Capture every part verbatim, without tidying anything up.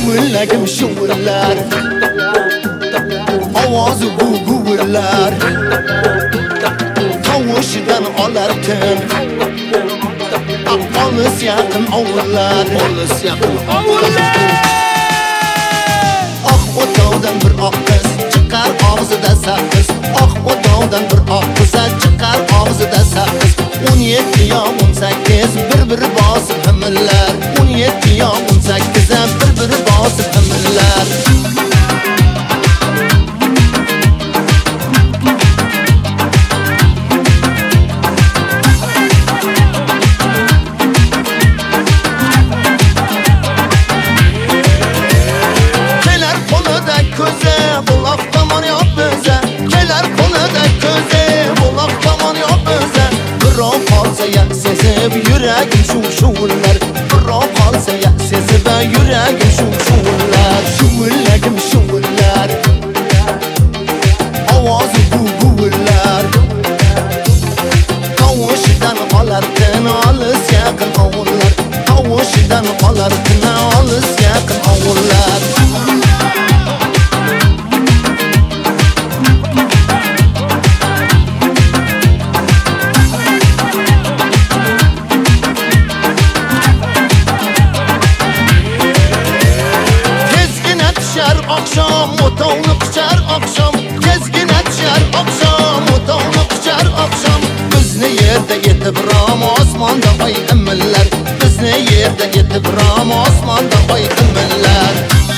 Şuvillagim şuvillar, ovozi bu guvillar, tavushidan olarkan olis yaqin ovullar, olis yaqin ovullar. Oq o'tovdan bir oq qiz chiqar og'zida sakkiz, oq o'tovdan bir oq qiz chiqar og'zida sakkiz. o'n yetti yo o'n sakkiz bir-bir bosib himillar, o'n yetti yo o'n sakkiz bir-bir bosib himillar. Kelar qo'lida ko'zi buloq tomon yop biza, kelar qo'lida ko'zi buloq tomon yop biza. Birov qolsa ya sezib yuragim shuv-shuvlar, birov qolsa ya sezib yuragim shuv-shuvlar. Shuvillagim shuvlar, ovozi bu-buvillar, tavushidan olarkan olis yaqin ovullar, tavushidan olarkan olis yaqin ovullar. Akşam o'tovni quchar oqshom, tezgina tushar oqshom, o'tovni quchar oqshom. Bizni yerda yetib rom osmonda oy imillar, bizni yerda yetib rom osmonda oy imillar.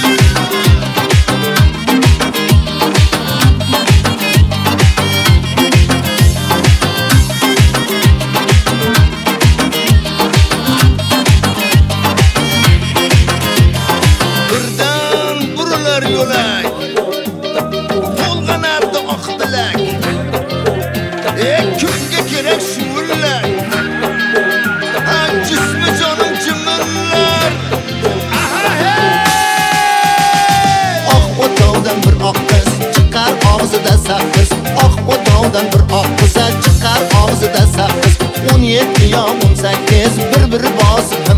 Yo'lak to'lg'anardi oq tilak, ey kunga kerak shuvillak, ha jismi jonim jimillar. Oq o'tovdan bir oq qiz chiqar og'zida sakkiz, oq o'tovdan bir oq qiz chiqar og'zida sakkiz. o'n yetti yo o'n sakkiz bir-bir bosib